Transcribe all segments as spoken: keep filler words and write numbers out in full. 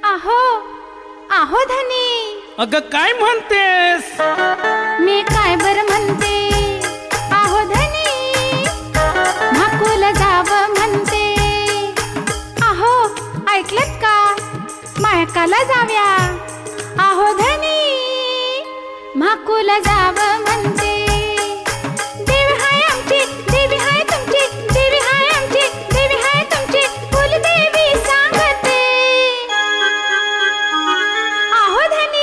आहो आहो धनी. अगं काय म्हणतेस? मी काय बर म्हणते आहो धनी, माकुल जावं म्हणते. आहो ऐकलत का, मायकाला जाव्या आहो धनी, माकुल जावं म्हणते. देवी हाय आमची, देवी हाय तुमची, देवी हाय आमची, देवी हाय तुमची, कुलदेवी सांगते आहो धनी.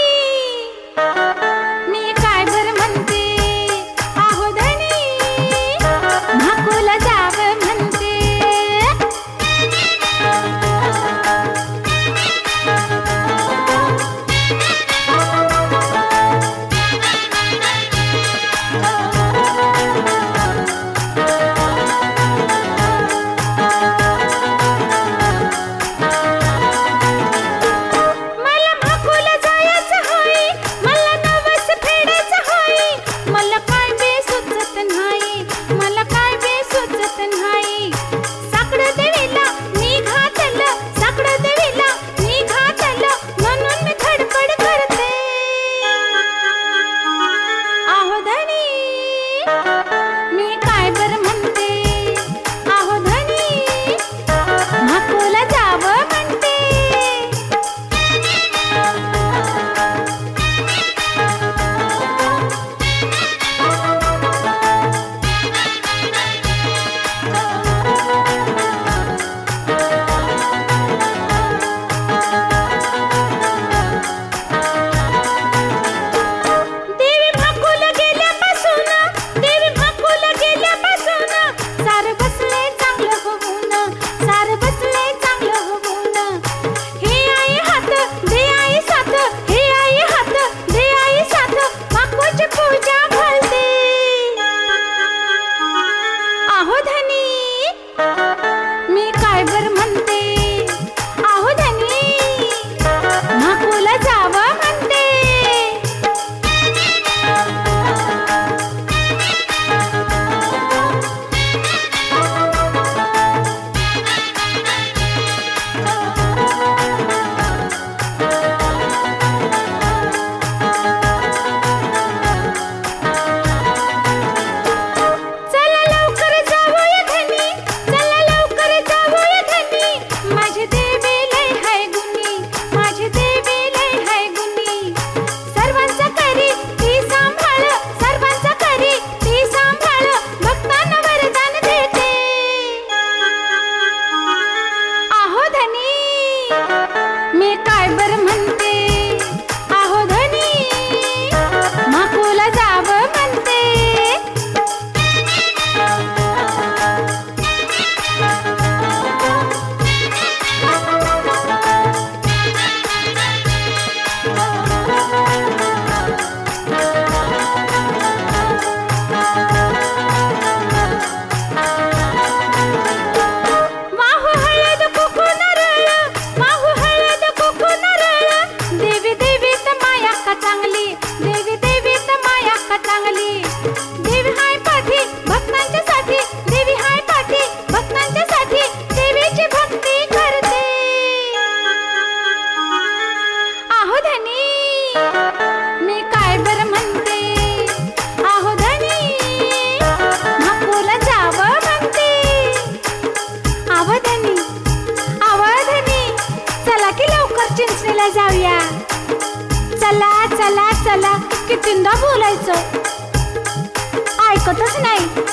मी काय बर म्हणते आहो धनी, माकुल जावं म्हणते. मला माकुल जायचं होई, मला नवस फेडायचं होई, मला काय बे सुचत नाही, मला काय बे सुचत नाही. साकडं देवीला मी घातलं, साकडं देवीला मी घातलं, म्हणून मी धडपड करते आहो धनी. मी काय बर म्हणते आहो धनी, माकुल जावं म्हणते. देवी माकुल गेल्यापासून, देवी माकुल गेल्यापासून, सारं बसलंय चांगलं होऊन, सारं बसलंय चांगलं होऊन. हे आई हात दे आई साथ, हे आई हात दे आई साथ, माकुलची पूजा घालते आहो धनी. मी काय बर म्हणते आहो धनी, माकुल जावं म्हणते. चला लवकर जाऊया धनी, चला लवकर जाऊया धनी, माझी देवी लय हाय गुणी, माझी देवी लय हाय गुणी. सर्वांचा करी ती सांभाळ, सर्वांचा करी ती सांभाळ, भक्तांना वरदान देते आहो धनी. मी काय बर म्हणते आहो धनी, माकुल जावं म्हणते. वाहू हळद कुकू नारळ, वाहू हळद कुकू नारळ, देवी देवी त माया का चांगली, देवी देवी त माया का चांगली. देवी हाय पाठी भक्तांच्या साठी, देवी हाय पाठी भक्तांच्या साठी, देवीची भक्ती करते आहो धनी. मी काय बर म्हणते आहो धनी, माकुल जावं म्हणते. आव धनी, आव धनी, चला की लवकर चिंचणीला जाऊया. चला चला चला, कितींदा बोलायचं ऐकतच नाही.